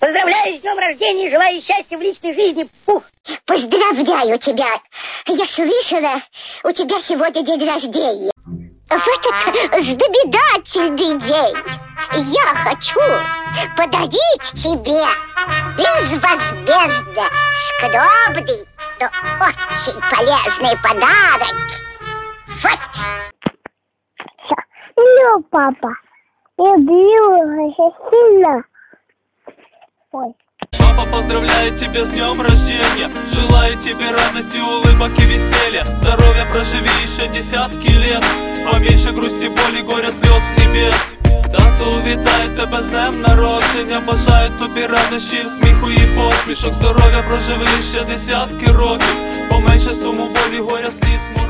Поздравляю с днем рождения и желаю счастья в личной жизни, Пух. Поздравляю тебя. Я слышала, у тебя сегодня день рождения. В этот знаменательный день я хочу подарить тебе безвозмездно скромный, но очень полезный подарок. Вот. Ну, папа, люблю очень сильно. Ой. Папа поздравляет тебя с днем рождения. Желаю тебе радости, улыбок и веселья. Здоровья, проживи еще десятки лет. Поменьше грусти, боли, горя, слез і бід. Тату вітає тебе з днем народження. Бажаю тобі радощів, сміху і посмішок. Здоров'я, проживи ще десятки років. Поменше суму, болі, горя, сліз.